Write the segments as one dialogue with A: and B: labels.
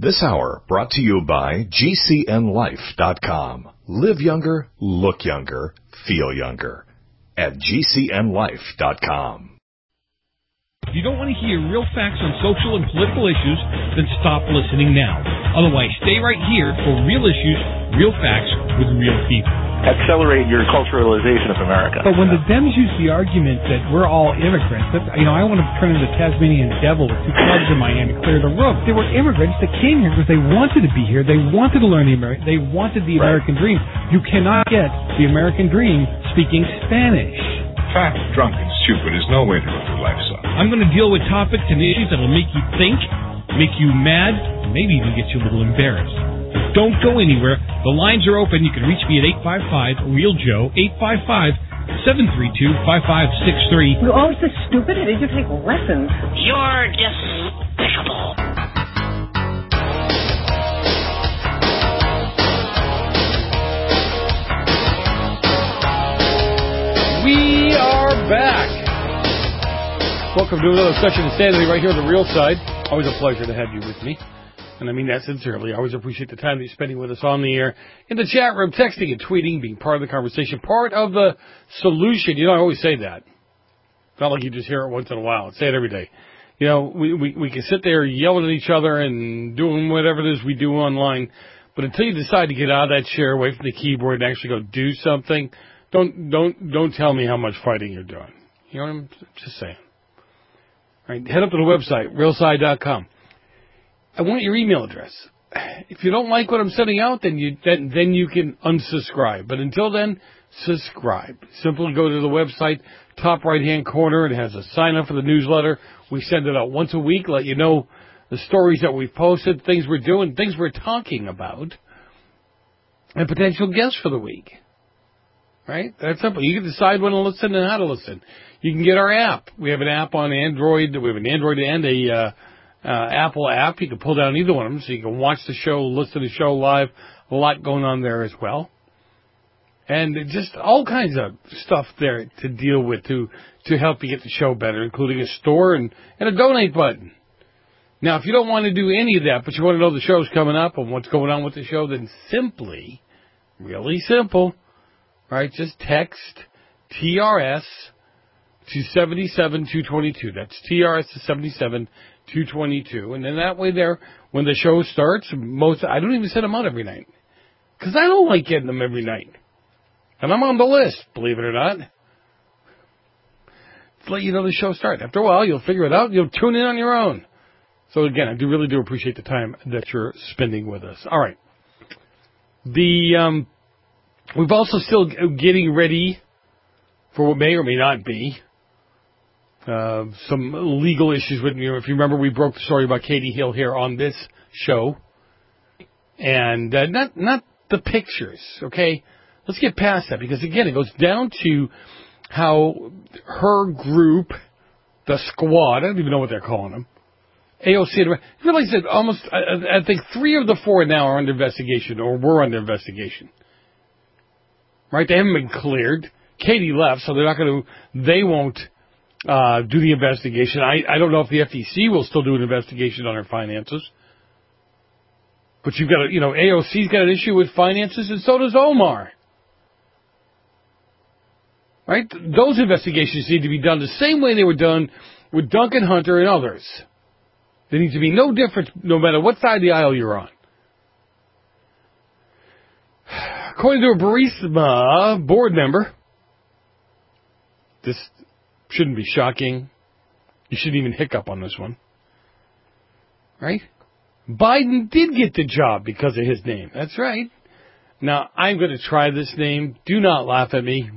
A: This hour brought to you by GCNLife.com. Live younger, look younger, feel younger. At GCNLife.com.
B: If you don't want to hear real facts on social and political issues, then stop listening now. Otherwise, stay right here for real issues, real facts with real people.
C: Accelerate your culturalization of America.
D: But when the Dems use the argument that we're all immigrants, that, I want to turn into the Tasmanian devil with two clubs in my hand to clear the room. They were immigrants that came here because they wanted to be here. They wanted to learn they wanted the American dream. You cannot get the American dream speaking Spanish.
E: Fat, drunk, and stupid is no way to live your life, son.
B: I'm going to deal with topics and issues that will make you think, make you mad, and maybe even get you a little embarrassed. Don't go anywhere. The lines are open. You can reach me at 855-REAL-JOE, 855-732-5563.
F: You're always so stupid. Did you take lessons?
G: You're despicable.
H: We are back. Welcome to another session of Sanity right here on the Real Side. Always a pleasure to have you with me. And I mean that sincerely. I always appreciate the time that you're spending with us on the air, in the chat room, texting and tweeting, being part of the conversation, part of the solution. I always say that. It's not like you just hear it once in a while. I say it every day. We can sit there yelling at each other and doing whatever it is we do online, but until you decide to get out of that chair, away from the keyboard, and actually go do something, don't tell me how much fighting you're doing. You know what I'm just saying. All right, head up to the website, realside.com. I want your email address. If you don't like what I'm sending out, then you can unsubscribe. But until then, subscribe. Simply go to the website, top right-hand corner. It has a sign-up for the newsletter. We send it out once a week, let you know the stories that we've posted, things we're doing, things we're talking about, and potential guests for the week. Right? That's simple. You can decide when to listen and how to listen. You can get our app. We have an app on Android. We have an Android and a Apple app. You can pull down either one of them so you can watch the show, listen to the show live. A lot going on there as well. And just all kinds of stuff there to deal with to help you get the show better, including a store and a donate button. Now, if you don't want to do any of that, but you want to know the show's coming up and what's going on with the show, then simply, really simple, right, just text TRS to 77222. That's TRS to 77222. And then that way there, when the show starts, I don't even send them out every night. Because I don't like getting them every night. And I'm on the list, believe it or not. To let you know the show starts. After a while, you'll figure it out. You'll tune in on your own. So again, I really do appreciate the time that you're spending with us. All right. We've also still getting ready for what may or may not be some legal issues with me. If you remember, we broke the story about Katie Hill here on this show, and not the pictures. Okay, let's get past that because again, it goes down to how her group, the squad. I don't even know what they're calling them. AOC. You realize that almost, I think 3 of the 4 now are under investigation or were under investigation. Right? They haven't been cleared. Katie left, so they won't do the investigation. I don't know if the FTC will still do an investigation on her finances. But you've got AOC's got an issue with finances, and so does Omar. Right? Those investigations need to be done the same way they were done with Duncan Hunter and others. There needs to be no difference no matter what side of the aisle you're on. According to a Burisma board member, this shouldn't be shocking. You shouldn't even hiccup on this one. Right? Biden did get the job because of his name. That's right. Now, I'm going to try this name. Do not laugh at me.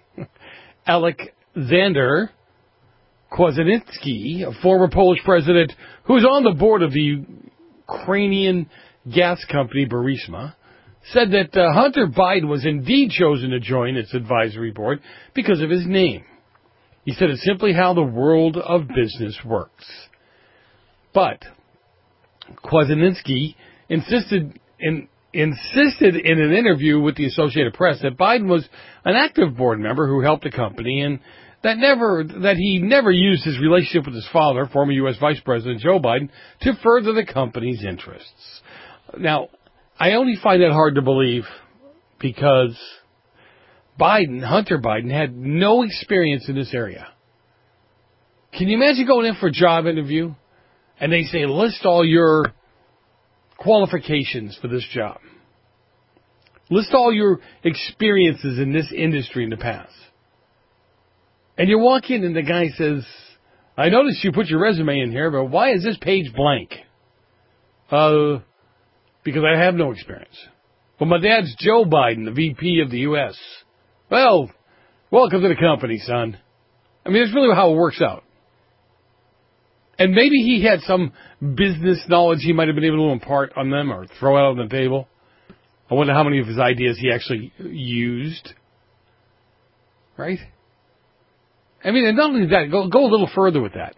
H: Aleksander Kwaśniewski, a former Polish president who is on the board of the Ukrainian gas company Burisma, said that Hunter Biden was indeed chosen to join its advisory board because of his name. He said it's simply how the world of business works. But Kwaśniewski insisted in an interview with the Associated Press that Biden was an active board member who helped the company and that he never used his relationship with his father, former U.S. Vice President Joe Biden, to further the company's interests. Now, I only find that hard to believe because Hunter Biden, had no experience in this area. Can you imagine going in for a job interview and they say, list all your qualifications for this job. List all your experiences in this industry in the past. And you walk in and the guy says, I noticed you put your resume in here, but why is this page blank? Because I have no experience. Well, my dad's Joe Biden, the VP of the U.S. Well, welcome to the company, son. I mean, that's really how it works out. And maybe he had some business knowledge he might have been able to impart on them or throw out on the table. I wonder how many of his ideas he actually used. Right? I mean, and not only that, go a little further with that.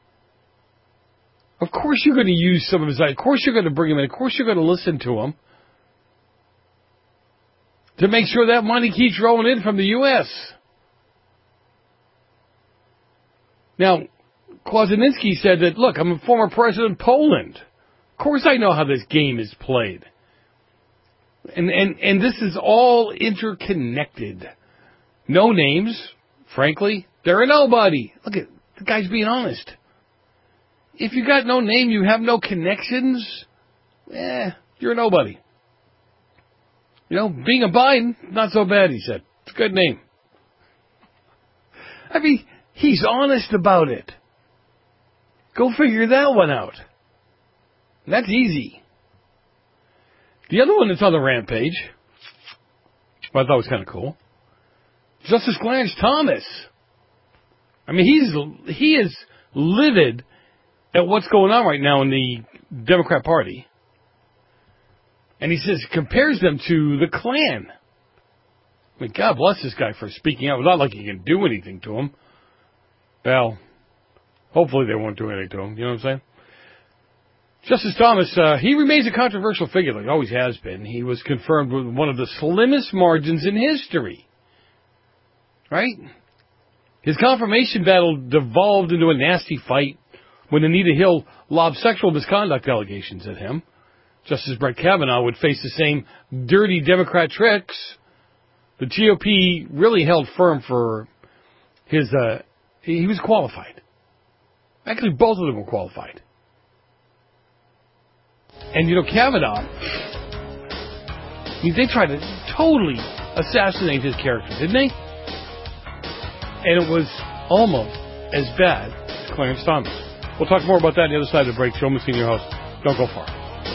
H: Of course you're going to use some of his ideas. Of course you're going to bring him in. Of course you're going to listen to him. To make sure that money keeps rolling in from the U.S. Now, Kwasniewski said that, look, I'm a former president of Poland. Of course I know how this game is played. And this is all interconnected. No names, frankly. They're a nobody. Look at the guy's being honest. If you got no name, you have no connections, you're a nobody. You know, being a Biden, not so bad, he said. It's a good name. I mean, he's honest about it. Go figure that one out. That's easy. The other one that's on the rampage, I thought was kind of cool, Justice Clarence Thomas. I mean, he is livid at what's going on right now in the Democrat Party. And he says, compares them to the Klan. I mean, God bless this guy for speaking out. It's not like he can do anything to him. Well, hopefully they won't do anything to him. You know what I'm saying? Justice Thomas, he remains a controversial figure, like he always has been. He was confirmed with one of the slimmest margins in history. Right? His confirmation battle devolved into a nasty fight when Anita Hill lobbed sexual misconduct allegations at him. Justice Brett Kavanaugh would face the same dirty Democrat tricks. The GOP really held firm for his, he was qualified. Actually, both of them were qualified. And, you know, Kavanaugh, I mean, they tried to totally assassinate his character, didn't they? And it was almost as bad as Clarence Thomas. We'll talk more about that on the other side of the break. Joe Messina, your host. Don't go far.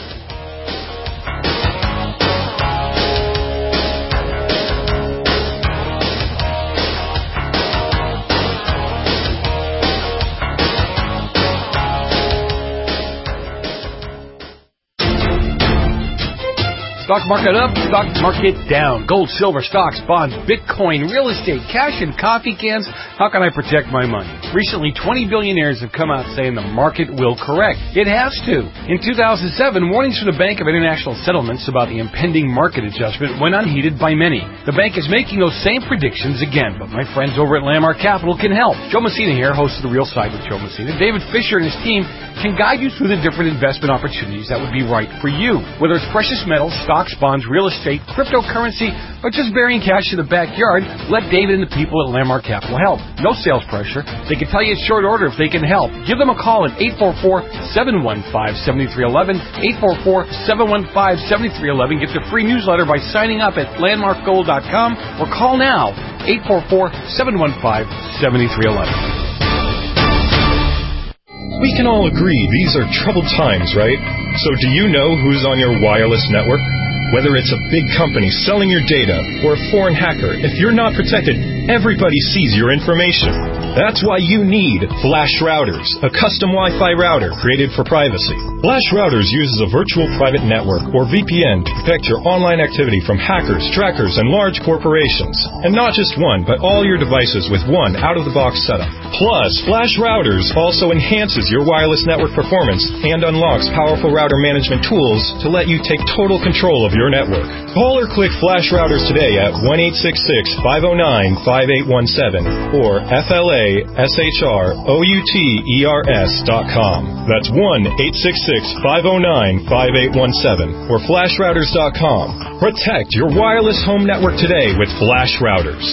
H: Stock market up, stock market down. Gold, silver, stocks, bonds, Bitcoin, real estate, cash, and coffee cans. How can I protect my money? Recently, 20 billionaires have come out saying the market will correct. It has to. In 2007, warnings from the Bank of International Settlements about the impending market adjustment went unheeded by many. The bank is making those same predictions again, but my friends over at Landmark Capital can help. Joe Messina here, host of The Real Side with Joe Messina. David Fisher and his team can guide you through the different investment opportunities that would be right for you. Whether it's precious metals, stocks, bonds, real estate, cryptocurrency, or just burying cash in the backyard, let David and the people at Landmark Capital help. No sales pressure. They can tell you at short order if they can help. Give them a call at 844-715-7311, 844-715-7311. Get their free newsletter by signing up at landmarkgold.com or call now, 844-715-7311.
I: We can all agree these are troubled times, right? So do you know who's on your wireless network? Whether it's a big company selling your data or a foreign hacker, if you're not protected, everybody sees your information. That's why you need Flash Routers, a custom Wi-Fi router created for privacy. Flash Routers uses a virtual private network, or VPN, to protect your online activity from hackers, trackers, and large corporations. And not just one, but all your devices with one out-of-the-box setup. Plus, Flash Routers also enhances your wireless network performance and unlocks powerful router management tools to let you take total control of your network. Call or click Flash Routers today at 1-866-509-5817 or FLASHROUTERS.com. That's 1-866-509-5817 or FlashRouters.com. Protect your wireless home network today with Flash Routers.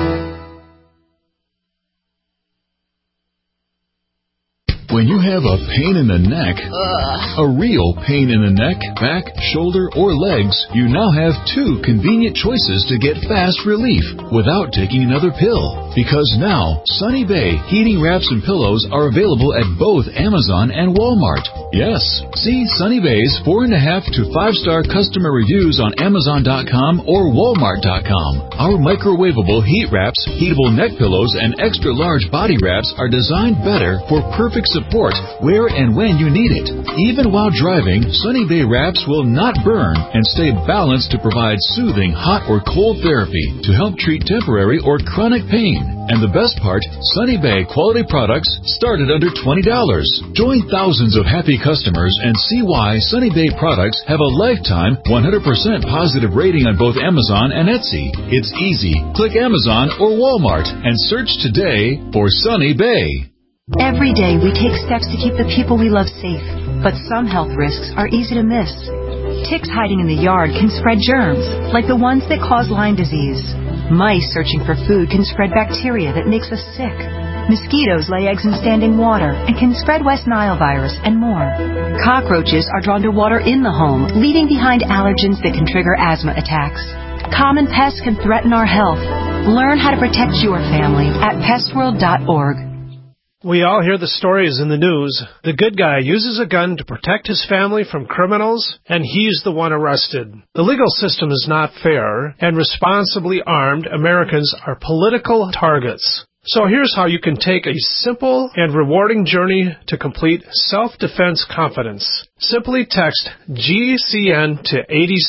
J: When you have a pain in the neck, a real pain in the neck, back, shoulder, or legs, you now have two convenient choices to get fast relief without taking another pill. Because now, Sunny Bay heating wraps and pillows are available at both Amazon and Walmart. Yes, see Sunny Bay's 4.5 to 5-star customer reviews on Amazon.com or Walmart.com. Our microwavable heat wraps, heatable neck pillows, and extra large body wraps are designed better for perfect support where and when you need it. Even while driving, Sunny Bay wraps will not burn and stay balanced to provide soothing hot or cold therapy to help treat temporary or chronic pain. And the best part, Sunny Bay quality products start at under $20. Join thousands of happy customers and see why Sunny Bay products have a lifetime 100% positive rating on both Amazon and Etsy. It's easy. Click Amazon or Walmart and search today for Sunny Bay.
K: Every day we take steps to keep the people we love safe, but some health risks are easy to miss. Ticks hiding in the yard can spread germs, like the ones that cause Lyme disease. Mice searching for food can spread bacteria that makes us sick. Mosquitoes lay eggs in standing water and can spread West Nile virus and more. Cockroaches are drawn to water in the home, leaving behind allergens that can trigger asthma attacks. Common pests can threaten our health. Learn how to protect your family at pestworld.org.
L: We all hear the stories in the news. The good guy uses a gun to protect his family from criminals, and he's the one arrested. The legal system is not fair, and responsibly armed Americans are political targets. So here's how you can take a simple and rewarding journey to complete self-defense confidence. Simply text GCN to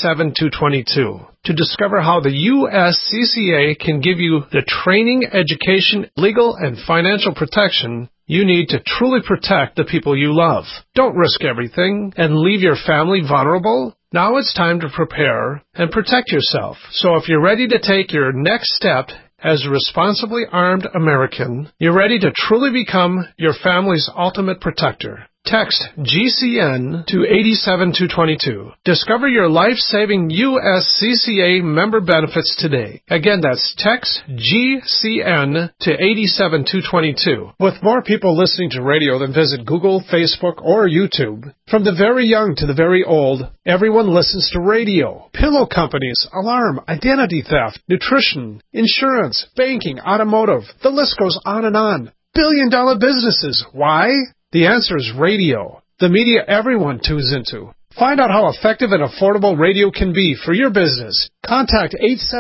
L: 87222 to discover how the USCCA can give you the training, education, legal, and financial protection you need to truly protect the people you love. Don't risk everything and leave your family vulnerable. Now it's time to prepare and protect yourself. So if you're ready to take your next step as a responsibly armed American, you're ready to truly become your family's ultimate protector. Text GCN to 87222. Discover your life-saving USCCA member benefits today. Again, that's text GCN to 87222. With more people listening to radio than visit Google, Facebook, or YouTube, from the very young to the very old, everyone listens to radio. Pillow companies, alarm, identity theft, nutrition, insurance, banking, automotive. The list goes on and on. Billion-dollar businesses. Why? The answer is radio, the media everyone tunes into. Find out how effective and affordable radio can be for your business. Contact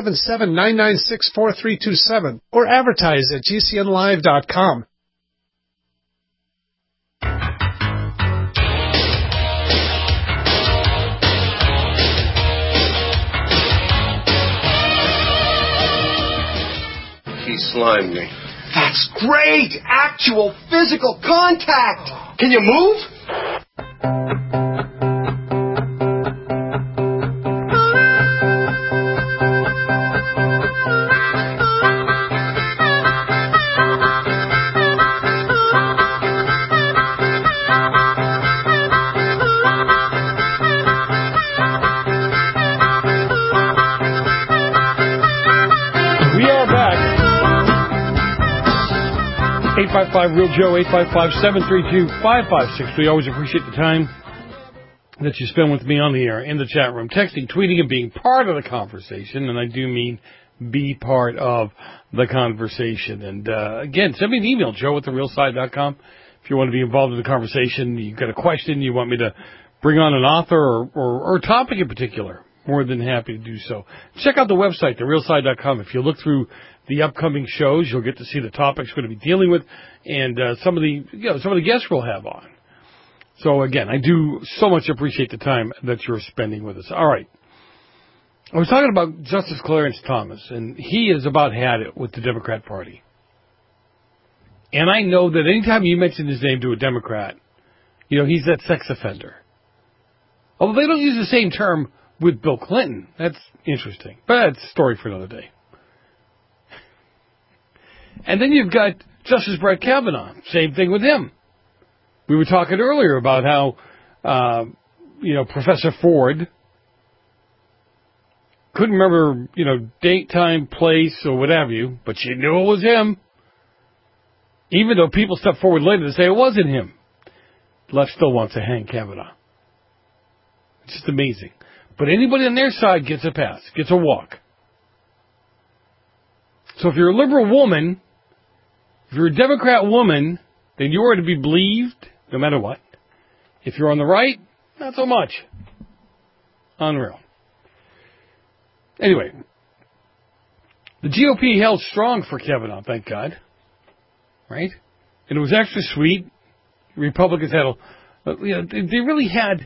L: 877-996-4327 or advertise at GCNlive.com.
M: He slimed me. That's great! Actual physical contact! Can you move?
H: We are back. 855-REAL-JOE, 855-732-5563. We always appreciate the time that you spend with me on the air, in the chat room, texting, tweeting, and being part of the conversation. And I do mean be part of the conversation. And, again, send me an email, joe@therealside.com. If you want to be involved in the conversation, you've got a question, you want me to bring on an author or a topic in particular, more than happy to do so. Check out the website, therealside.com. If you look through the upcoming shows, you'll get to see the topics we're going to be dealing with and some of the guests we'll have on. So again, I do so much appreciate the time that you're spending with us. All right. I was talking about Justice Clarence Thomas, and he has about had it with the Democrat Party. And I know that anytime you mention his name to a Democrat, he's that sex offender. Although they don't use the same term with Bill Clinton. That's interesting. But that's a story for another day. And then you've got Justice Brett Kavanaugh. Same thing with him. We were talking earlier about how, Professor Ford couldn't remember, date, time, place, or what have you, but you knew it was him. Even though people stepped forward later to say it wasn't him. Left still wants to hang Kavanaugh. It's just amazing. But anybody on their side gets a pass, gets a walk. So if you're a liberal woman, if you're a Democrat woman, then you are to be believed no matter what. If you're on the right, not so much. Unreal. Anyway, the GOP held strong for Kavanaugh, thank God. Right? And it was extra sweet. Republicans had they really had,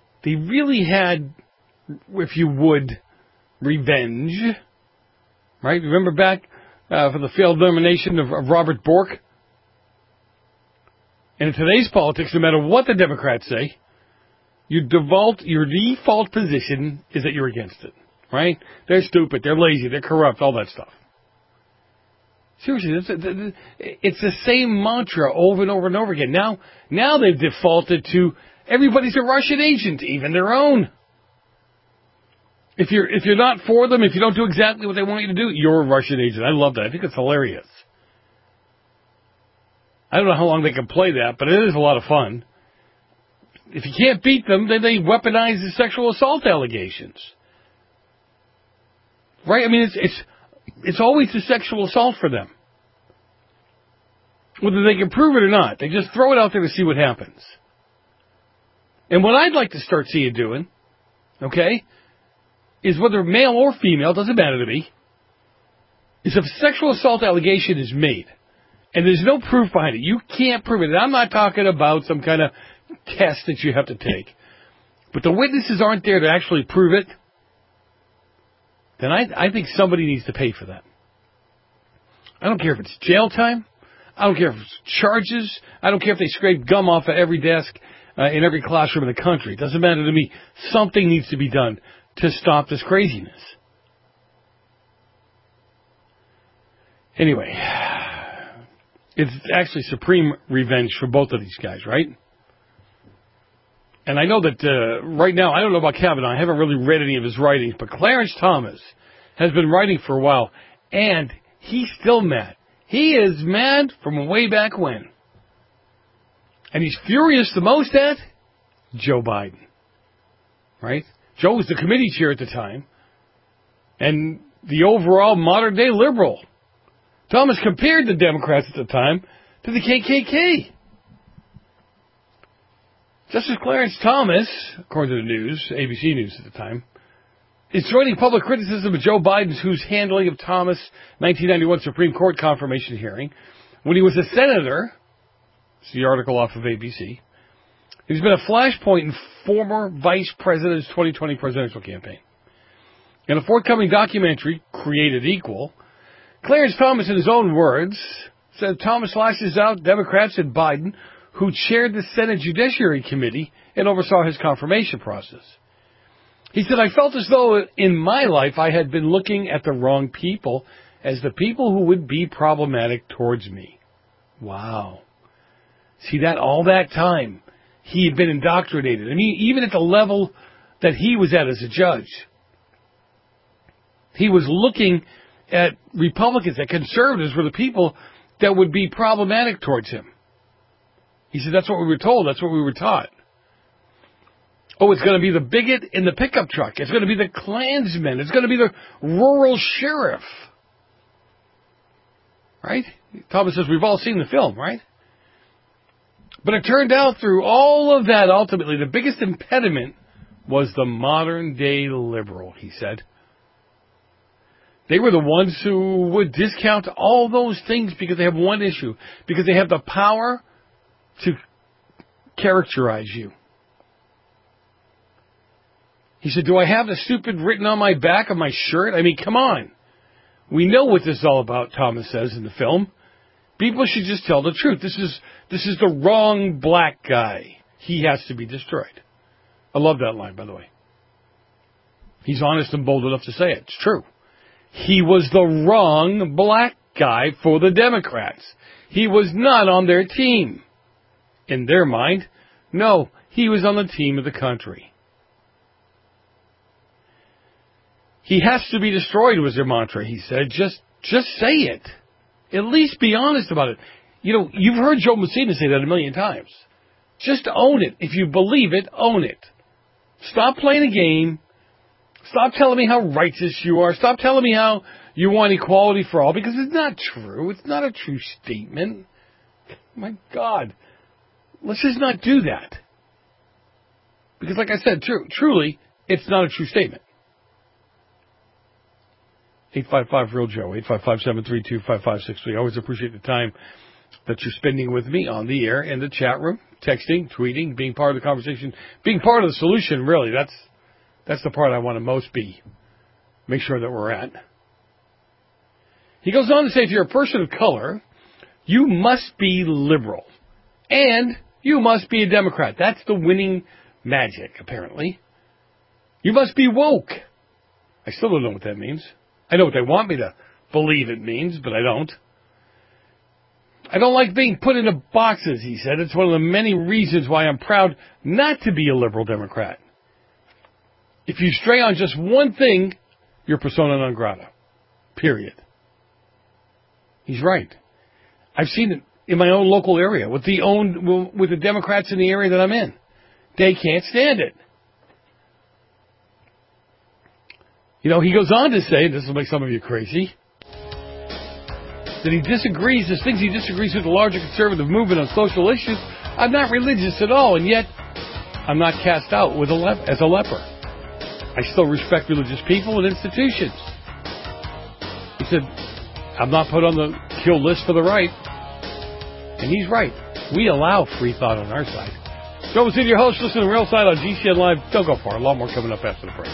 H: if you would, revenge. Right? Remember back for the failed nomination of Robert Bork? And in today's politics, no matter what the Democrats say, your default position is that you're against it. Right? They're stupid, they're lazy, they're corrupt, all that stuff. Seriously, it's the same mantra over and over and over again. Now they've defaulted to everybody's a Russian agent, even their own. If you're not for them, if you don't do exactly what they want you to do, you're a Russian agent. I love that. I think it's hilarious. I don't know how long they can play that, but it is a lot of fun. If you can't beat them, then they weaponize the sexual assault allegations. Right? I mean, it's always the sexual assault for them. Whether they can prove it or not, they just throw it out there to see what happens. And what I'd like to start seeing doing, okay, is whether male or female, doesn't matter to me, is if a sexual assault allegation is made, and there's no proof behind it, you can't prove it. And I'm not talking about some kind of test that you have to take. But the witnesses aren't there to actually prove it, then I think somebody needs to pay for that. I don't care if it's jail time. I don't care if it's charges. I don't care if they scrape gum off of every desk in every classroom in the country. It doesn't matter to me. Something needs to be done to stop this craziness. Anyway, it's actually supreme revenge for both of these guys, right? And I know that right now, I don't know about Kavanaugh. I haven't really read any of his writings, but Clarence Thomas has been writing for a while, and he's still mad. He is mad from way back when. And he's furious the most at Joe Biden. Right? Joe was the committee chair at the time, and the overall modern-day liberal. Thomas compared the Democrats at the time to the KKK. Justice Clarence Thomas, according to the news, ABC News at the time, is joining public criticism of Joe Biden's whose handling of Thomas' 1991 Supreme Court confirmation hearing when he was a senator. It's the article off of ABC. He's been a flashpoint in former vice president's 2020 presidential campaign. In a forthcoming documentary, Created Equal, Clarence Thomas, in his own words, said Thomas lashes out Democrats and Biden, who chaired the Senate Judiciary Committee and oversaw his confirmation process. He said, I felt as though in my life I had been looking at the wrong people as the people who would be problematic towards me. Wow. See that all that time, he had been indoctrinated. I mean, even at the level that he was at as a judge, he was looking at Republicans, at conservatives were the people that would be problematic towards him. He said, that's what we were told. That's what we were taught. Oh, it's going to be the bigot in the pickup truck. It's going to be the Klansman. It's going to be the rural sheriff. Right? Thomas says we've all seen the film, right? But it turned out through all of that, ultimately, the biggest impediment was the modern-day liberal, he said. They were the ones who would discount all those things because they have one issue, because they have the power to characterize you. He said, do I have the stupid written on my back of my shirt? I mean, come on. We know what this is all about, Thomas says in the film. People should just tell the truth. This is the wrong black guy. He has to be destroyed. I love that line, by the way. He's honest and bold enough to say it. It's true. He was the wrong black guy for the Democrats. He was not on their team. In their mind, no, he was on the team of the country. He has to be destroyed was their mantra, he said. Just say it. At least be honest about it. You know, you've heard Joe Messina say that a million times. Just own it. If you believe it, own it. Stop playing a game. Stop telling me how righteous you are. Stop telling me how you want equality for all, because it's not true. It's not a true statement. My God. Let's just not do that. Because like I said, truly, it's not a true statement. 855-REAL-JOE, 855-732-5563. I always appreciate the time that you're spending with me on the air, in the chat room, texting, tweeting, being part of the conversation, being part of the solution, really. That's the part I want to most be. Make sure that we're at. He goes on to say, if you're a person of color, you must be liberal. And you must be a Democrat. That's the winning magic, apparently. You must be woke. I still don't know what that means. I know what they want me to believe it means, but I don't. I don't like being put into boxes, he said. It's one of the many reasons why I'm proud not to be a liberal Democrat. If you stray on just one thing, you're persona non grata. Period. He's right. I've seen it in my own local area with the Democrats in the area that I'm in. They can't stand it. You know, he goes on to say, this will make some of you crazy, that he disagrees, there's things he disagrees with the larger conservative movement on social issues. I'm not religious at all, and yet I'm not cast out as a leper. I still respect religious people and institutions. He said, I'm not put on the kill list for the right. And he's right. We allow free thought on our side. Joe was your host. Listen to Real Side on GCN Live. Don't go far. A lot more coming up after the break.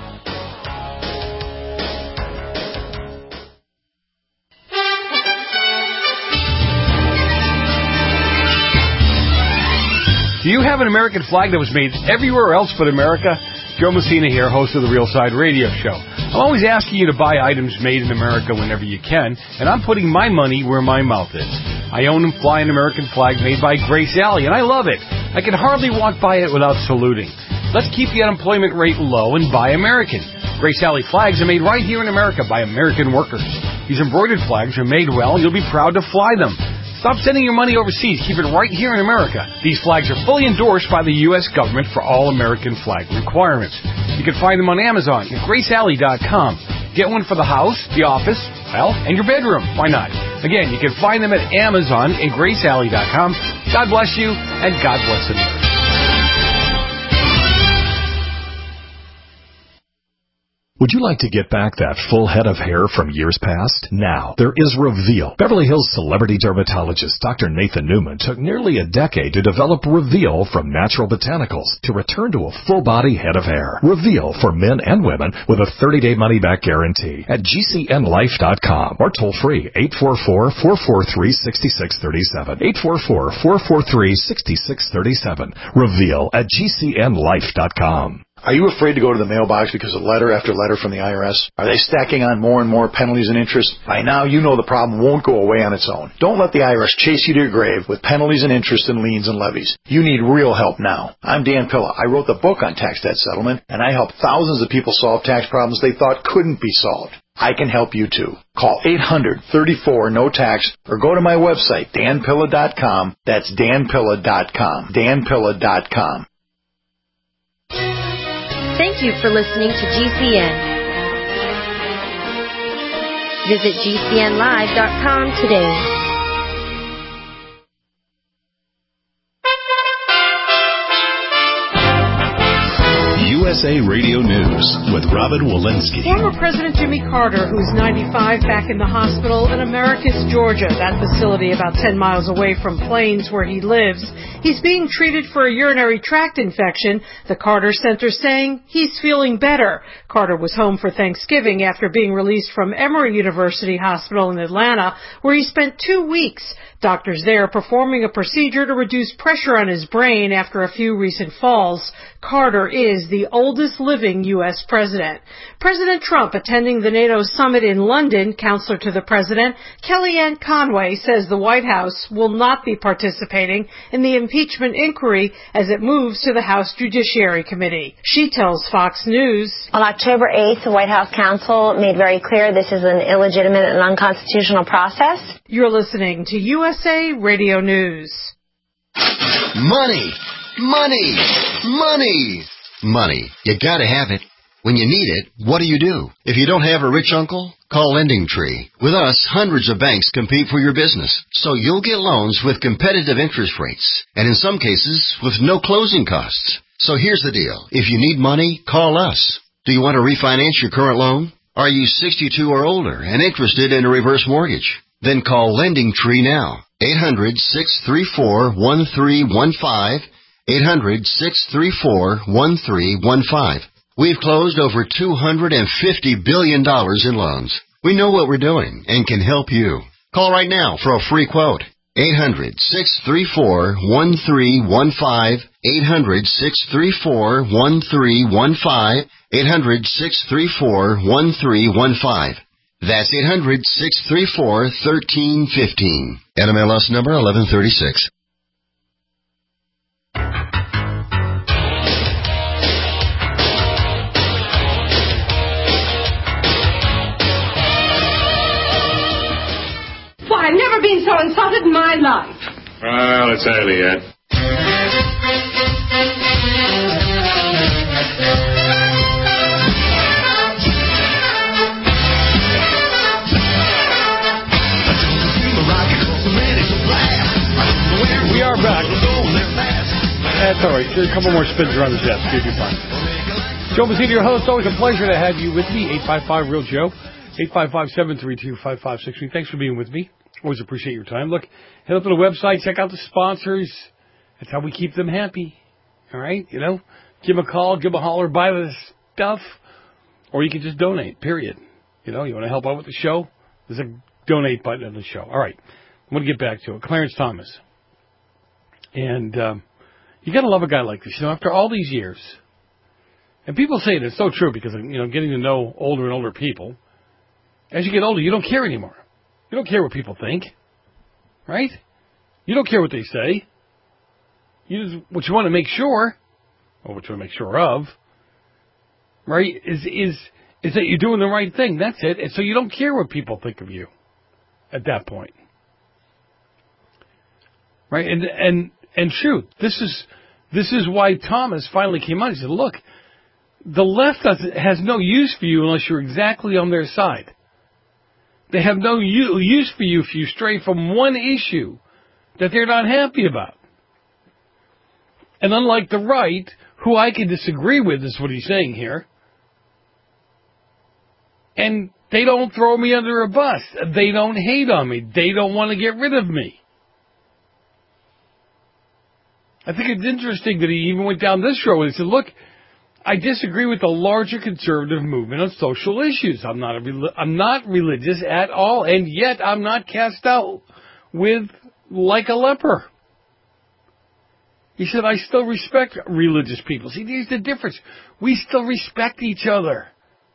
H: Do you have an American flag that was made everywhere else but America? Joe Messina here, host of the Real Side Radio Show. I'm always asking you to buy items made in America whenever you can, and I'm putting my money where my mouth is. I own and fly an American flag made by Grace Alley, and I love it. I can hardly walk by it without saluting. Let's keep the unemployment rate low and buy American. Grace Alley flags are made right here in America by American workers. These embroidered flags are made well. You'll be proud to fly them. Stop sending your money overseas. Keep it right here in America. These flags are fully endorsed by the U.S. government for all American flag requirements. You can find them on Amazon at GraceAlley.com. Get one for the house, the office, well, and your bedroom. Why not? Again, you can find them at Amazon and GraceAlley.com. God bless you, and God bless America.
A: Would you like to get back that full head of hair from years past? Now, there is Reveal. Beverly Hills celebrity dermatologist Dr. Nathan Newman took nearly a decade to develop Reveal from natural botanicals to return to a full-body head of hair. Reveal for men and women with a 30-day money-back guarantee at GCNLife.com or toll-free 844-443-6637. 844-443-6637. Reveal at GCNLife.com.
N: Are you afraid to go to the mailbox because of letter after letter from the IRS? Are they stacking on more and more penalties and interest? By now, you know the problem won't go away on its own. Don't let the IRS chase you to your grave with penalties and interest and liens and levies. You need real help now. I'm Dan Pilla. I wrote the book on tax debt settlement, and I help thousands of people solve tax problems they thought couldn't be solved. I can help you too. Call 800-34-NO-TAX or go to my website, danpilla.com. That's danpilla.com. danpilla.com.
O: Thank you for listening to GCN. Visit GCNlive.com today.
P: You
J: USA Radio News with Robin Walensky.
P: Former President Jimmy Carter, who's 95, back in the hospital in Americus, Georgia, that facility about 10 miles away from Plains where he lives. He's being treated for a urinary tract infection. The Carter Center saying he's feeling better. Carter was home for Thanksgiving after being released from Emory University Hospital in Atlanta, where he spent 2 weeks. Doctors there performing a procedure to reduce pressure on his brain after a few recent falls. Carter is the oldest living U.S. president. President Trump attending the NATO summit in London, counselor to the president, Kellyanne Conway, says the White House will not be participating in the impeachment inquiry as it moves to the House Judiciary Committee. She tells Fox News,
Q: on October 8th, the White House counsel made very clear this is an illegitimate and unconstitutional process.
P: You're listening to USA Radio News.
R: Money! Money! Money! Money. You gotta have it. When you need it, what do? If you don't have a rich uncle, call LendingTree. With us, hundreds of banks compete for your business, so you'll get loans with competitive interest rates, and in some cases, with no closing costs. So here's the deal. If you need money, call us. Do you want to refinance your current loan? Are you 62 or older and interested in a reverse mortgage? Then call LendingTree now. 800-634-1315. 800-634-1315. We've closed over $250 billion in loans. We know what we're doing and can help you. Call right now for a free quote. 800-634-1315. 800-634-1315. 800-634-1315. That's 800-634-1315. NMLS number 1136.
F: I've never been so insulted in my life.
E: Well, it's early yet.
H: We are back. That's all right. There's a couple more spins around the desk. You'll be fine. Joe Mazzini, your host. Always a pleasure to have you with me. 855-REAL-JOE. 855-732-5563. Thanks for being with me. Always appreciate your time. Look, head up to the website, check out the sponsors. That's how we keep them happy. All right? You know, give them a call, give them a holler, buy the stuff, or you can just donate, period. You know, you want to help out with the show? There's a donate button on the show. All right. I'm going to get back to it. Clarence Thomas. And you got to love a guy like this. You know, after all these years, and people say it, it's so true because, you know, getting to know older and older people, as you get older, you don't care anymore. You don't care what people think, right? You don't care what they say. What you want to make sure, or what you want to make sure of, right, is that you're doing the right thing. That's it. And so you don't care what people think of you at that point, right? And truth, this is why Thomas finally came out. He said, "Look, the left has no use for you unless you're exactly on their side. They have no use for you if you stray from one issue that they're not happy about. And unlike the right, who I can disagree with, is what he's saying here, and they don't throw me under a bus. They don't hate on me. They don't want to get rid of me." I think it's interesting that he even went down this road and said, look, I disagree with the larger conservative movement on social issues. I'm not religious at all, and yet I'm not cast out with like a leper. He said, I still respect religious people. See, here's the difference. We still respect each other.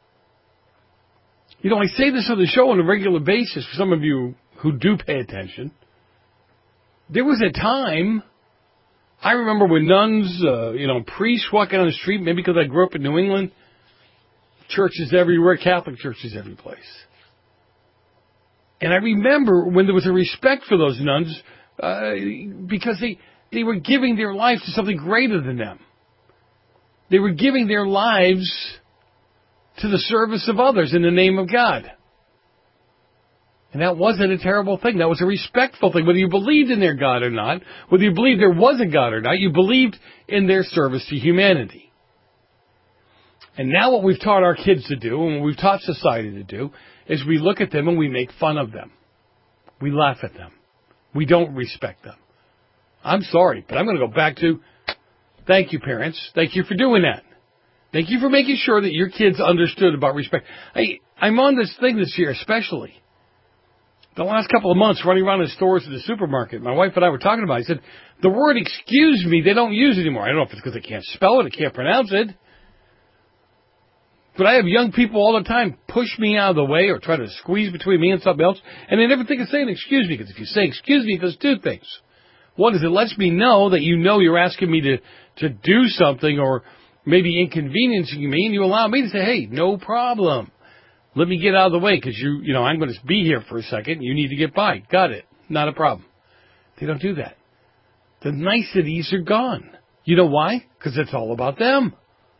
H: You know, I say this on the show on a regular basis for some of you who do pay attention. There was a time, I remember when nuns, priests walking on the street, maybe because I grew up in New England, churches everywhere, Catholic churches every place. And I remember when there was a respect for those nuns because they were giving their life to something greater than them. They were giving their lives to the service of others in the name of God. And that wasn't a terrible thing. That was a respectful thing. Whether you believed in their God or not, whether you believed there was a God or not, you believed in their service to humanity. And now what we've taught our kids to do, and what we've taught society to do, is we look at them and we make fun of them. We laugh at them. We don't respect them. I'm sorry, but I'm going to go back to, thank you, parents. Thank you for doing that. Thank you for making sure that your kids understood about respect. I'm on this thing this year, especially. The last couple of months running around in stores at the supermarket, my wife and I were talking about it. I said, the word excuse me, they don't use anymore. I don't know if it's because they can't spell it, they can't pronounce it. But I have young people all the time push me out of the way or try to squeeze between me and something else, and they never think of saying excuse me, because if you say excuse me, it does two things. One is it lets me know that you know you're asking me to do something or maybe inconveniencing me, and you allow me to say, hey, no problem. Let me get out of the way because I'm going to be here for a second. You need to get by. Got it. Not a problem. They don't do that. The niceties are gone. You know why? Because it's all about them.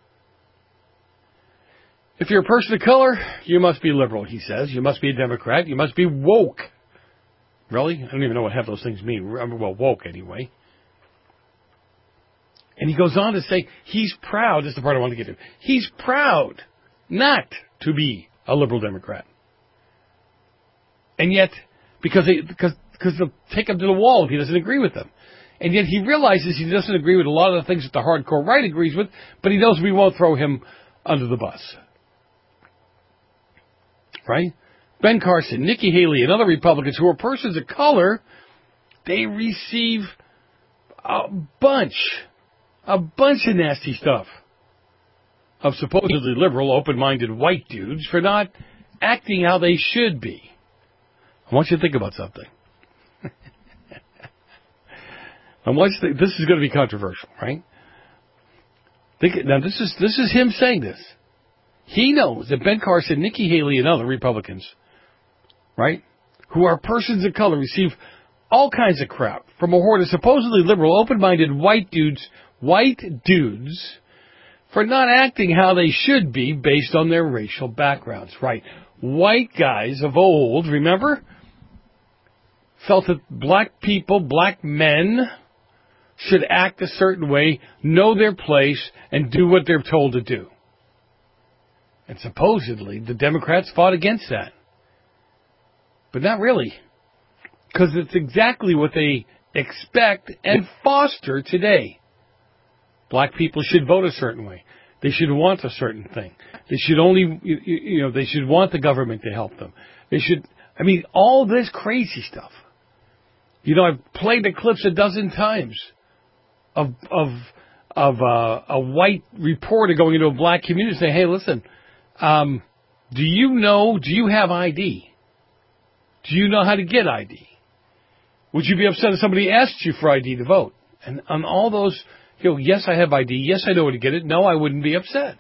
H: If you're a person of color, you must be liberal, he says. You must be a Democrat. You must be woke. Really? I don't even know what half those things mean. Well, woke anyway. And he goes on to say he's proud. This is the part I want to get to. He's proud not to be a liberal Democrat. And yet, because they'll take him to the wall if he doesn't agree with them. And yet he realizes he doesn't agree with a lot of the things that the hardcore right agrees with, but he knows we won't throw him under the bus. Right? Ben Carson, Nikki Haley, and other Republicans who are persons of color, they receive a bunch of nasty stuff of supposedly liberal, open-minded white dudes for not acting how they should be. I want you to think about something. This is going to be controversial, right? Now, this is him saying this. He knows that Ben Carson, Nikki Haley, and other Republicans, right, who are persons of color, receive all kinds of crap from a horde of supposedly liberal, open-minded white dudes for not acting how they should be based on their racial backgrounds, right? White guys of old, remember, felt that black people, black men, should act a certain way, know their place, and do what they're told to do. And supposedly, the Democrats fought against that. But not really. Because it's exactly what they expect and foster today. Black people should vote a certain way. They should want a certain thing. They should they should want the government to help them. All this crazy stuff. I've played the clips a dozen times of a white reporter going into a black community and saying, hey, listen, do you have ID? Do you know how to get ID? Would you be upset if somebody asked you for ID to vote? And on all those, yes, I have ID. Yes, I know where to get it. No, I wouldn't be upset.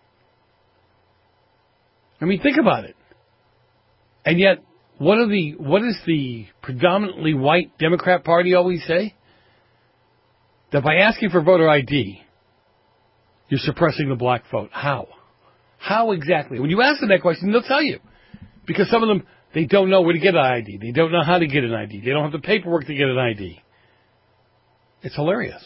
H: Think about it. And yet, what does the predominantly white Democrat Party always say? That by asking for voter ID, you're suppressing the black vote. How? How exactly? When you ask them that question, they'll tell you. Because some of them, they don't know where to get an ID. They don't know how to get an ID. They don't have the paperwork to get an ID. It's hilarious.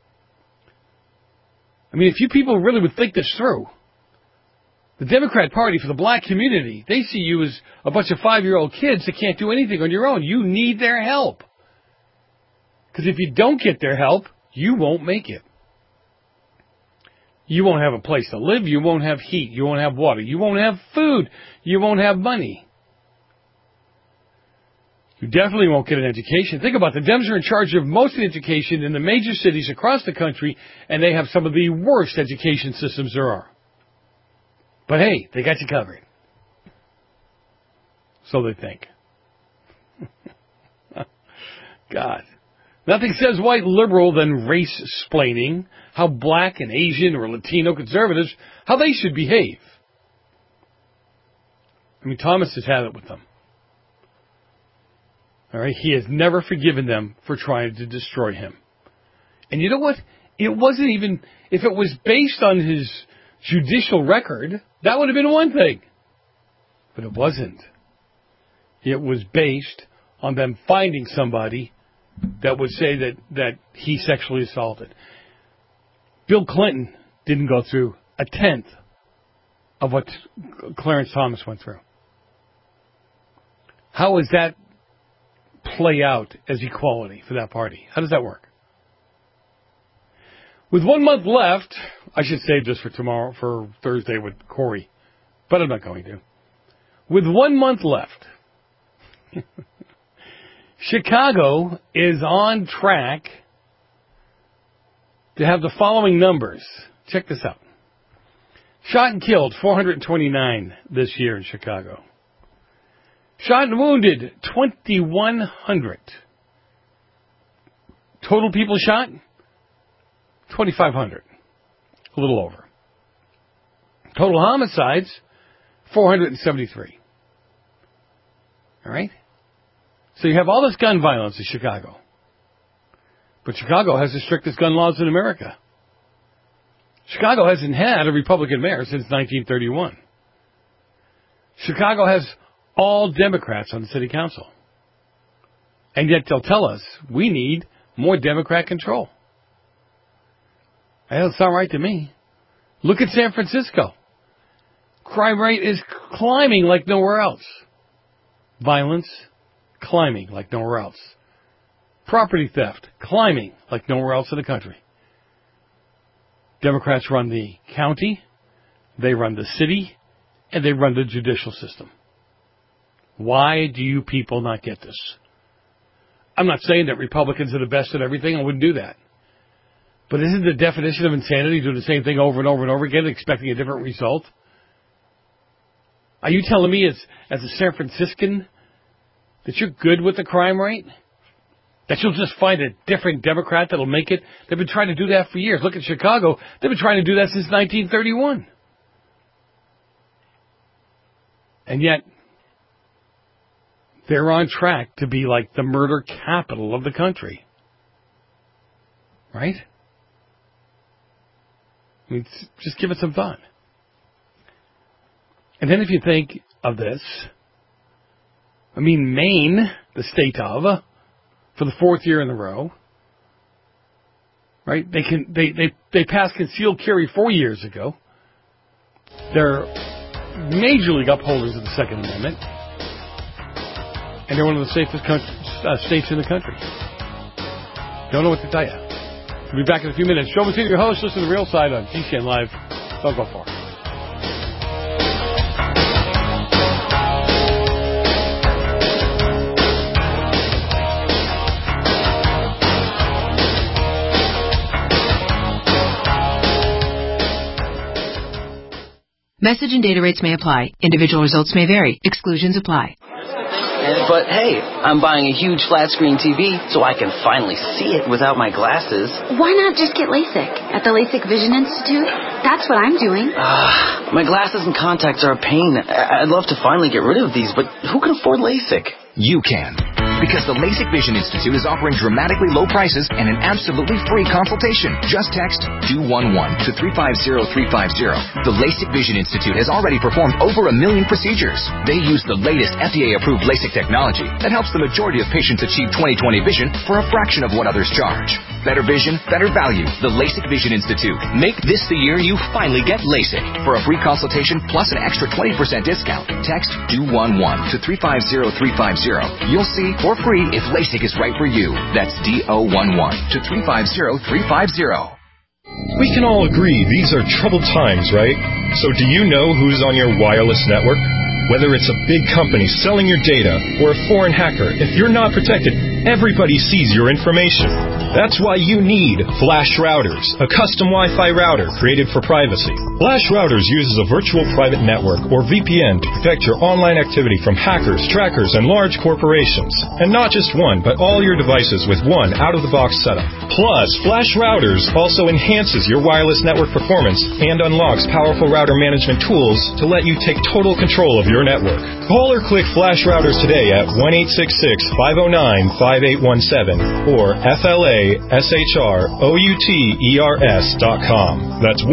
H: If you people really would think this through, the Democrat Party for the black community, they see you as a bunch of 5-year-old kids that can't do anything on your own. You need their help. Because if you don't get their help, you won't make it. You won't have a place to live. You won't have heat. You won't have water. You won't have food. You won't have money. You definitely won't get an education. Think about it. The Dems are in charge of most of the education in the major cities across the country, and they have some of the worst education systems there are. But hey, they got you covered. So they think. God. Nothing says white liberal than race-splaining, how black and Asian or Latino conservatives, how they should behave. Thomas has had it with them. All right, he has never forgiven them for trying to destroy him. And you know what? It wasn't even, if it was based on his judicial record, that would have been one thing. But it wasn't. It was based on them finding somebody that would say that he sexually assaulted. Bill Clinton didn't go through a tenth of what Clarence Thomas went through. How does that play out as equality for that party? How does that work? With 1 month left, I should save this for tomorrow, for Thursday with Corey, but I'm not going to. With 1 month left, Chicago is on track to have the following numbers. Check this out. Shot and killed, 429 this year in Chicago. Shot and wounded, 2,100. Total people shot, 2,500. A little over. Total homicides, 473. All right? So you have all this gun violence in Chicago. But Chicago has the strictest gun laws in America. Chicago hasn't had a Republican mayor since 1931. Chicago has all Democrats on the city council. And yet they'll tell us we need more Democrat control. That doesn't sound right to me. Look at San Francisco. Crime rate is climbing like nowhere else. Violence, climbing like nowhere else. Property theft, climbing like nowhere else in the country. Democrats run the county, they run the city, and they run the judicial system. Why do you people not get this? I'm not saying that Republicans are the best at everything. I wouldn't do that. But isn't the definition of insanity doing the same thing over and over and over again, expecting a different result? Are you telling me as a San Franciscan that you're good with the crime rate? That you'll just find a different Democrat that'll make it? They've been trying to do that for years. Look at Chicago. They've been trying to do that since 1931. And yet, they're on track to be like the murder capital of the country. Right? I mean, just give it some thought. And then if you think of this, I mean, Maine, the state of, for the fourth year in a row, right? They passed concealed carry 4 years ago. They're major league upholders of the Second Amendment, and they're one of the safest states in the country. Don't know what to tell you. We'll be back in a few minutes. Joe Matino, your host. Listen to The Real Side on GCN Live. Don't go far.
S: Message and data rates may apply. Individual results may vary. Exclusions apply.
T: But hey, I'm buying a huge flat screen TV so I can finally see it without my glasses.
U: Why not just get LASIK at the LASIK Vision Institute? That's what I'm doing.
T: My glasses and contacts are a pain. I'd love to finally get rid of these, but who can afford LASIK?
V: You can. Because the LASIK Vision Institute is offering dramatically low prices and an absolutely free consultation. Just text 211 to 350350. The LASIK Vision Institute has already performed over 1 million procedures. They use the latest FDA-approved LASIK technology that helps the majority of patients achieve 20/20 vision for a fraction of what others charge. Better vision, better value. The LASIK Vision Institute. Make this the year you finally get LASIK. For a free consultation plus an extra 20% discount, text 211 to 350350. You'll see for free if LASIK is right for you. That's D-O-11 to 350350.
I: We can all agree these are troubled times, right? So do you know who's on your wireless network? Whether it's a big company selling your data or a foreign hacker, if you're not protected, everybody sees your information. That's why you need Flash Routers, a custom Wi-Fi router created for privacy. Flash Routers uses a virtual private network, or VPN, to protect your online activity from hackers, trackers, and large corporations. And not just one, but all your devices with one out-of-the-box setup. Plus, Flash Routers also enhances your wireless network performance and unlocks powerful router management tools to let you take total control of your network. Call or click Flash Routers today at 1-866-509-5817 or FLASHROUTERS.com. That's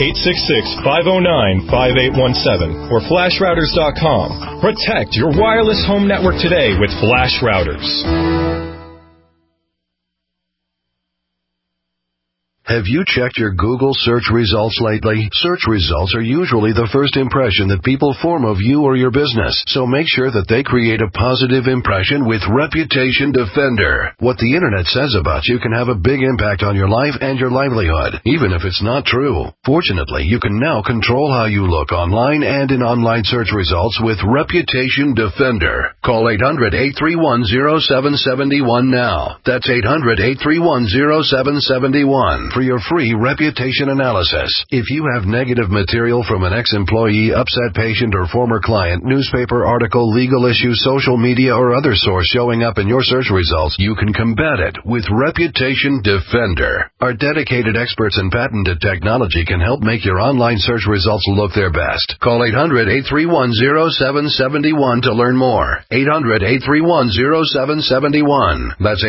I: 1-866-509-5817 or FlashRouters.com. Protect your wireless home network today with Flash Routers.
C: Have you checked your Google search results lately? Search results are usually the first impression that people form of you or your business, so make sure that they create a positive impression with Reputation Defender. What the internet says about you can have a big impact on your life and your livelihood, even if it's not true. Fortunately, you can now control how you look online and in online search results with Reputation Defender. Call 800-831-0771 now. That's 800-831-0771 for your free reputation analysis. If you have negative material from an ex-employee, upset patient, or former client, newspaper article, legal issue, social media, or other source showing up in your search results, you can combat it with Reputation Defender. Our dedicated experts in patented technology can help make your online search results look their best. Call 800-831-0771 to learn more. 800-831-0771. That's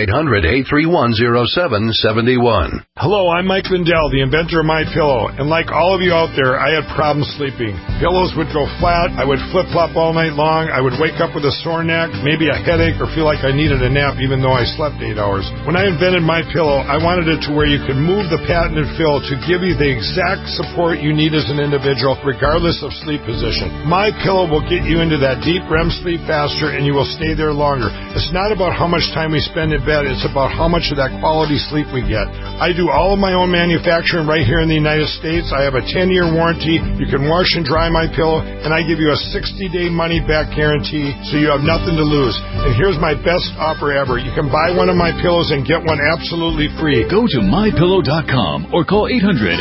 C: 800-831-0771.
E: Hello, I'm Mike Lindell, the inventor of MyPillow, and like all of you out there, I had problems sleeping. Pillows would go flat, I would flip-flop all night long, I would wake up with a sore neck, maybe a headache, or feel like I needed a nap even though I slept 8 hours. When I invented MyPillow, I wanted it to where you could move the patented fill to give you the exact support you need as an individual, regardless of sleep position. MyPillow will get you into that deep REM sleep faster, and you will stay there longer. It's not about how much time we spend in bed, it's about how much of that quality sleep we get. I do all of my own manufacturing right here in the United States. I have a 10-year warranty. You can wash and dry MyPillow, and I give you a 60-day money-back guarantee, so you have nothing to lose. And here's my best offer ever. You can buy one of my pillows and get one absolutely free.
D: Go to MyPillow.com or call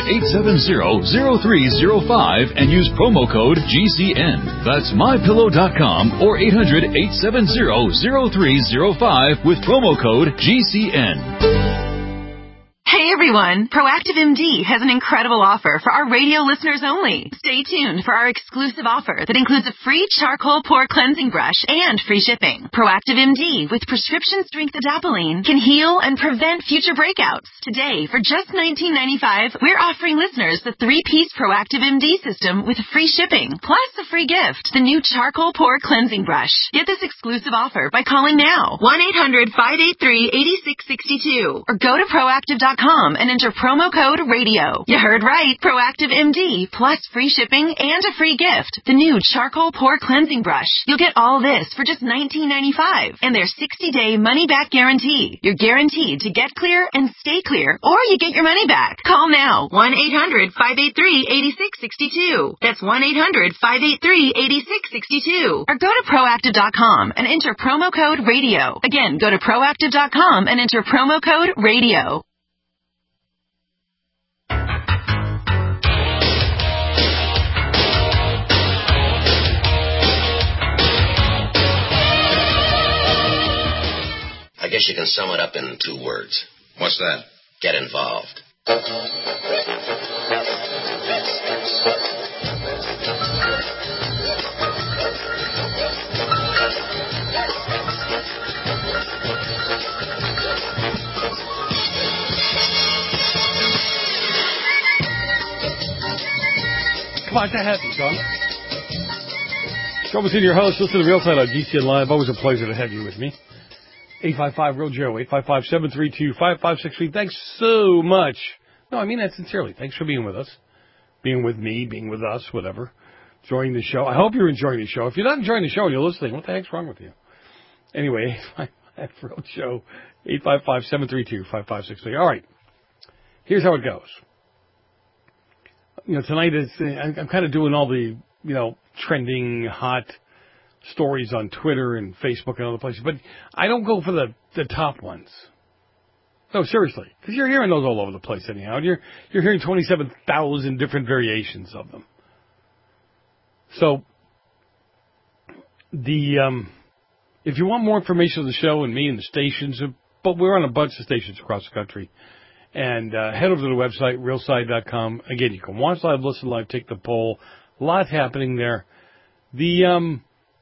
D: 800-870-0305 and use promo code GCN. That's MyPillow.com or 800-870-0305 with promo code GCN.
S: Hey everyone, Proactive MD has an incredible offer for our radio listeners only. Stay tuned for our exclusive offer that includes a free charcoal pore cleansing brush and free shipping. Proactive MD with prescription strength adapalene can heal and prevent future breakouts. Today, for just $19.95, we're offering listeners the 3-piece Proactive MD system with free shipping, plus a free gift, the new charcoal pore cleansing brush. Get this exclusive offer by calling now, 1-800-583-8662, or go to Proactive.com and enter promo code RADIO. You heard right. Proactive MD plus free shipping and a free gift. The new charcoal pore cleansing brush. You'll get all this for just $19.95 and their 60-day money-back guarantee. You're guaranteed to get clear and stay clear, or you get your money back. Call now. 1-800-583-8662. That's 1-800-583-8662. Or go to Proactive.com and enter promo code RADIO. Again, go to Proactive.com and enter promo code RADIO.
W: I guess you can sum it up in 2 words.
E: What's that?
W: Get involved.
H: Come on, it's a happy song. Show in your host. Listen to the Real Side on GCN Live. Always a pleasure to have you with me. 855-REAL-JOE, 855-732-5563. Thanks so much. No, I mean that sincerely. Thanks for being with us. Being with me, being with us, whatever. Enjoying the show. I hope you're enjoying the show. If you're not enjoying the show and you're listening, what the heck's wrong with you? Anyway, 855-REAL-JOE, 855-732-5563. All right. Here's how it goes. You know, tonight I'm kind of doing all the, trending, hot stories on Twitter and Facebook and other places, but I don't go for the top ones. No, seriously, because you're hearing those all over the place anyhow. You're hearing 27,000 different variations of them. So if you want more information on the show and me and the stations, but we're on a bunch of stations across the country, and head over to the website realside.com. Again, you can watch live, listen live, take the poll. A lot happening there. The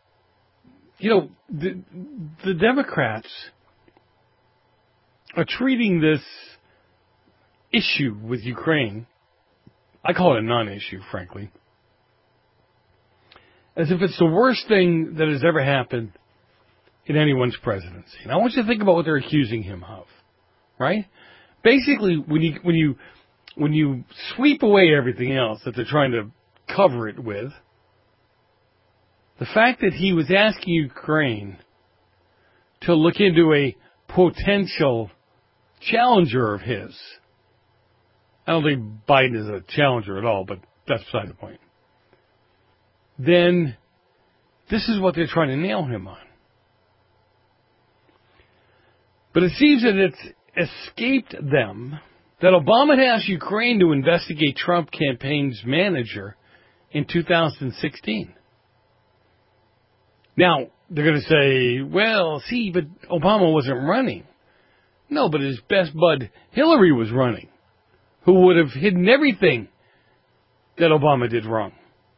H: Democrats are treating this issue with Ukraine, I call it a non-issue, frankly, as if it's the worst thing that has ever happened in anyone's presidency. And I want you to think about what they're accusing him of, right? Basically, when you when you sweep away everything else that they're trying to cover it with, the fact that he was asking Ukraine to look into a potential challenger of his. I don't think Biden is a challenger at all, but that's beside the point. Then this is what they're trying to nail him on. But it seems that it's escaped them that Obama had asked Ukraine to investigate Trump campaign's manager in 2016. Now, they're going to say, well, see, but Obama wasn't running. No, but his best bud, Hillary, was running, who would have hidden everything that Obama did wrong.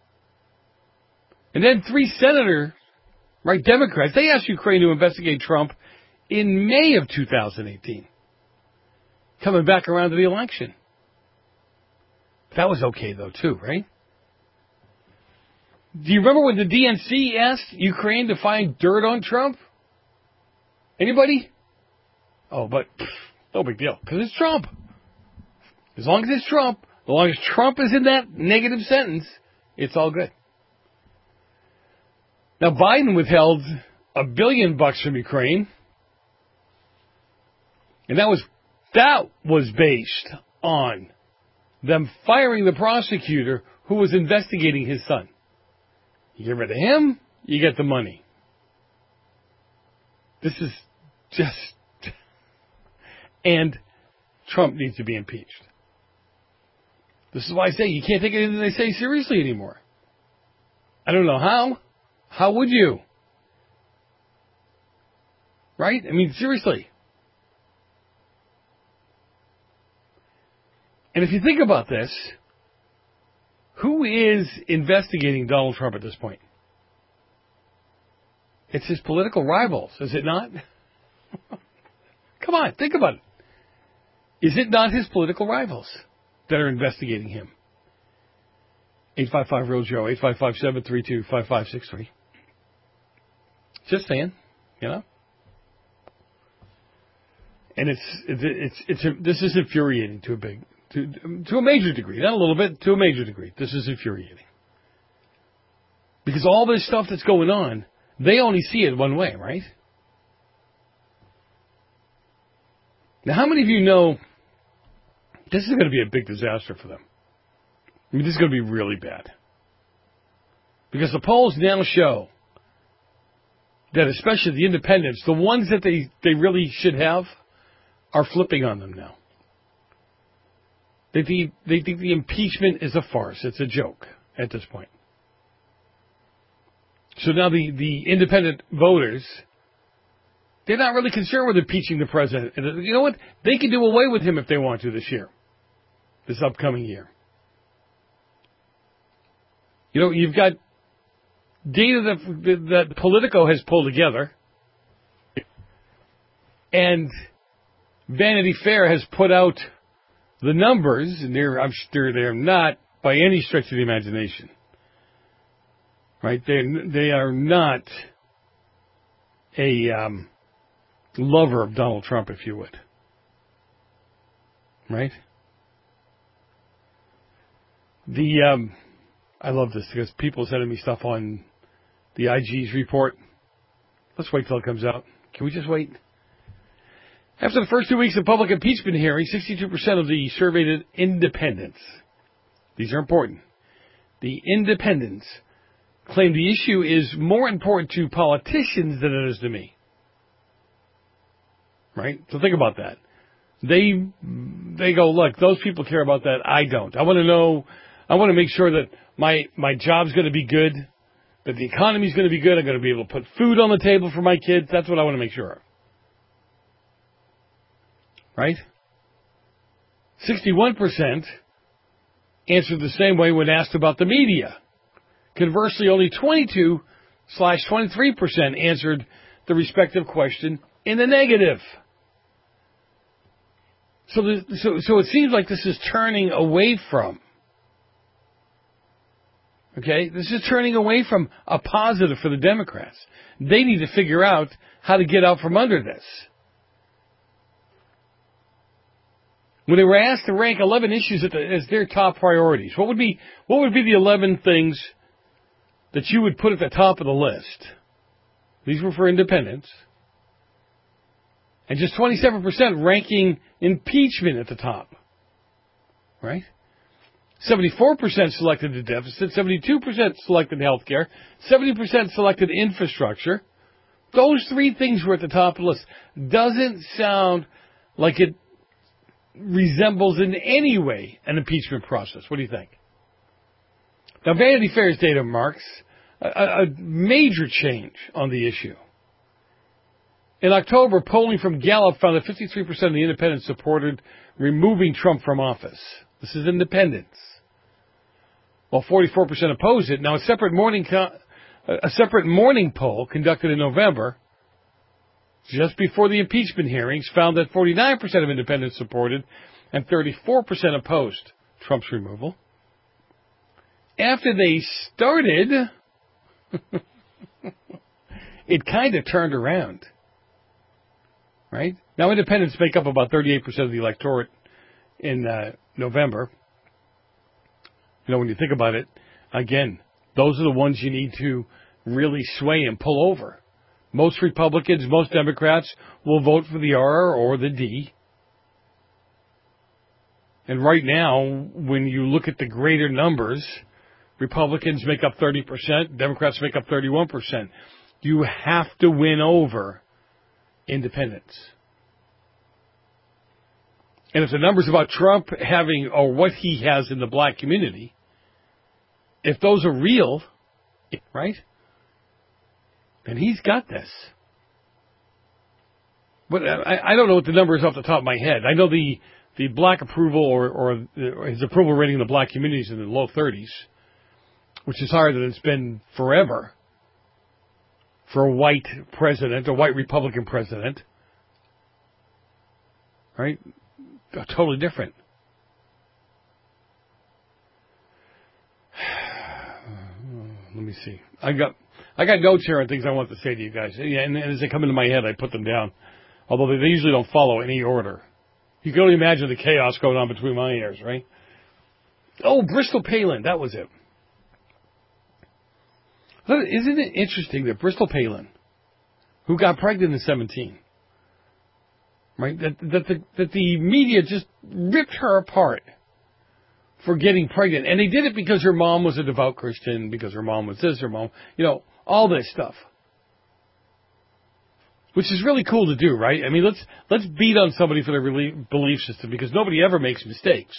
H: And then 3 senators, right, Democrats, they asked Ukraine to investigate Trump in May of 2018, coming back around to the election. That was okay, though, too, right? Do you remember when the DNC asked Ukraine to find dirt on Trump? Anybody? Oh, but no big deal, because it's Trump. As long as it's Trump, as long as Trump is in that negative sentence, it's all good. Now, Biden withheld $1 billion from Ukraine, and that was based on them firing the prosecutor who was investigating his son. You get rid of him, you get the money. This is just... And Trump needs to be impeached. This is why I say you can't take anything they say seriously anymore. I don't know how. How would you? Right? I mean, seriously. And if you think about this, who is investigating Donald Trump at this point? It's his political rivals, is it not? Come on, think about it. Is it not his political rivals that are investigating him? 855-REAL-JOE, 855-732-5563. Just saying, you know? And this is infuriating to a major degree. Not a little bit, to a major degree. This is infuriating. Because all this stuff that's going on, they only see it one way, right? Now, how many of you know this is going to be a big disaster for them? I mean, this is going to be really bad. Because the polls now show that especially the independents, the ones that they really should have, are flipping on them now. They think the impeachment is a farce. It's a joke at this point. So now the independent voters, they're not really concerned with impeaching the president. And you know what? They can do away with him if they want to this year, this upcoming year. You know, you've got data that Politico has pulled together, and Vanity Fair has put out the numbers, and I'm sure they're not by any stretch of the imagination. Right? They are not a lover of Donald Trump, if you would. Right? I love this because people are sending me stuff on the IG's report. Let's wait till it comes out. Can we just wait? After the first 2 weeks of public impeachment hearings, 62% of the surveyed independents, these are important, the independents claim the issue is more important to politicians than it is to me. Right? So think about that. They go, look, those people care about that. I don't. I want to make sure that my job's going to be good, that the economy's going to be good. I'm going to be able to put food on the table for my kids. That's what I want to make sure of. Right? 61% answered the same way when asked about the media. Conversely, only 22/23% answered the respective question in the negative. So it seems like this is turning away from, okay, this is turning away from a positive for the Democrats. They need to figure out how to get out from under this. when they were asked to rank 11 issues as their top priorities, what would be the 11 things that you would put at the top of the list? These were for independents. And just 27% ranking impeachment at the top. Right? 74% selected the deficit, 72% selected health care, 70% selected infrastructure. Those three things were at the top of the list. Doesn't sound like it resembles in any way an impeachment process. What do you think? Now, Vanity Fair's data marks a major change on the issue. In October, polling from Gallup found that 53% of the independents supported removing Trump from office. This is independents. While 44% opposed it. Now, a separate morning poll conducted in November, just before the impeachment hearings, found that 49% of independents supported and 34% opposed Trump's removal. After they started, it kind of turned around. Right? Now, independents make up about 38% of the electorate in November. You know, when you think about it, again, those are the ones you need to really sway and pull over. Most Republicans, most Democrats will vote for the R or the D. And right now, when you look at the greater numbers, Republicans make up 30%, Democrats make up 31%. You have to win over independents. And if the numbers about Trump having, or what he has in the black community, if those are real, right, then he's got this. But I don't know what the number is off the top of my head. I know the black approval or his approval rating in the black community is in the low 30s, which is higher than it's been forever for a white president, a white Republican president. Right? Totally different. Let me see. I got notes here on things I want to say to you guys. Yeah, and as they come into my head, I put them down. Although they usually don't follow any order. You can only imagine the chaos going on between my ears, right? Oh, Bristol Palin, that was it. Isn't it interesting that Bristol Palin, who got pregnant in 17, right? That the media just ripped her apart for getting pregnant. And they did it because her mom was a devout Christian, because her mom was this, her mom, all this stuff. Which is really cool to do, right? I mean, let's beat on somebody for their belief system, because nobody ever makes mistakes.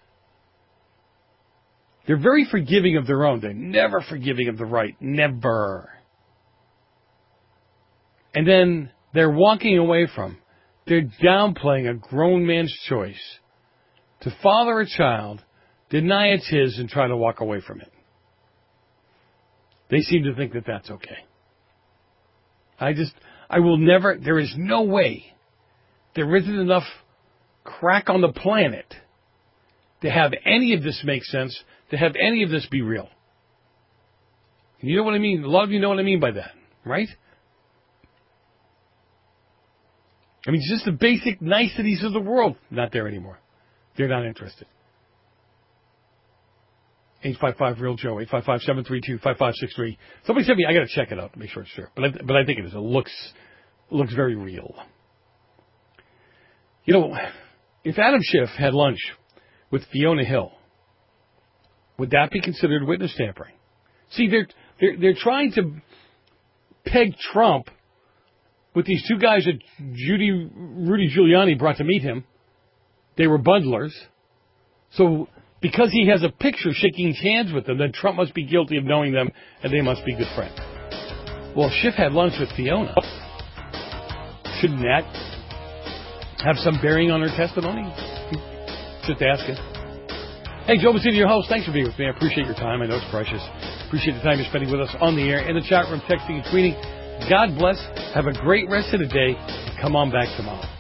H: They're very forgiving of their own. They're never forgiving of the right. Never. And then they're walking away from, they're downplaying a grown man's choice to father a child, deny it's his, and try to walk away from it. They seem to think that that's okay. I will never, there is no way, there isn't enough crack on the planet to have any of this make sense, to have any of this be real. You know what I mean? A lot of you know what I mean by that, right? I mean, just the basic niceties of the world, not there anymore. They're not interested. 855-REAL-JOE, 855-732-5563. Somebody sent me, I got to check it out to make sure it's true. But I think it is. It looks very real. If Adam Schiff had lunch with Fiona Hill, would that be considered witness tampering? See, they're trying to peg Trump with these two guys that Rudy Giuliani brought to meet him. They were bundlers. So because he has a picture shaking hands with them, then Trump must be guilty of knowing them, and they must be good friends. Well, Schiff had lunch with Fiona. Shouldn't that have some bearing on her testimony? Just asking. Hey, Joe Messina, your host. Thanks for being with me. I appreciate your time. I know it's precious. Appreciate the time you're spending with us on the air, in the chat room, texting and tweeting. God bless. Have a great rest of the day. Come on back tomorrow.